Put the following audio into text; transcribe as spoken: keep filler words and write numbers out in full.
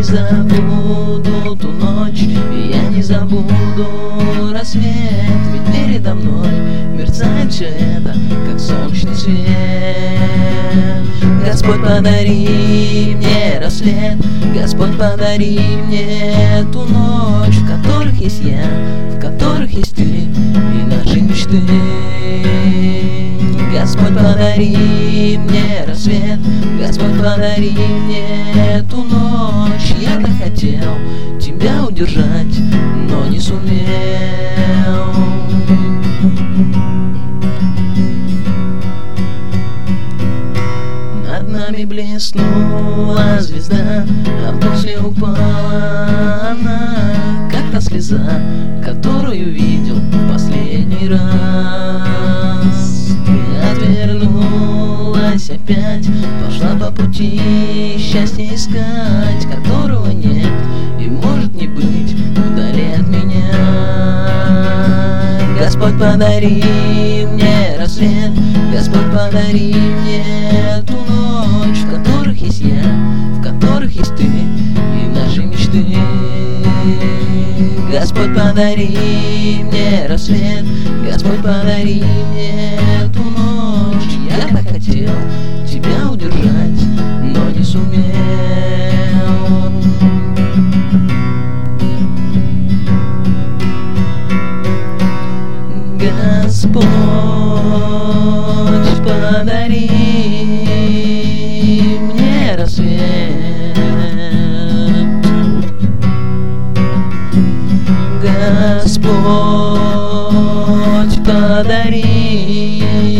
забуду ту ночь, и я не забуду рассвет. Ведь передо мной мерцает все это, как солнечный свет. Господь, подари мне рассвет, Господь, подари мне ту ночь, в которых есть я, в которых есть ты и наши мечты. Господь, подари мне рассвет, Господь, подари мне ту ночь. Я так хотел тебя удержать, но не сумел. Над нами блеснула звезда, а после упала она, как та слеза, которую видел в последний раз. Ты отвернулась опять, пошла по пути счастья искать, которого нет и может не быть вдали от меня. Господь, подари мне рассвет, Господь, подари мне ту ночь, в которых есть я, в которых есть ты и наши мечты. Господь, подари мне рассвет, Господь, подари мне ту ночь. Я так хотел тебя удержать, но не сумел. Господь, подари мне рассвет, Господь, подари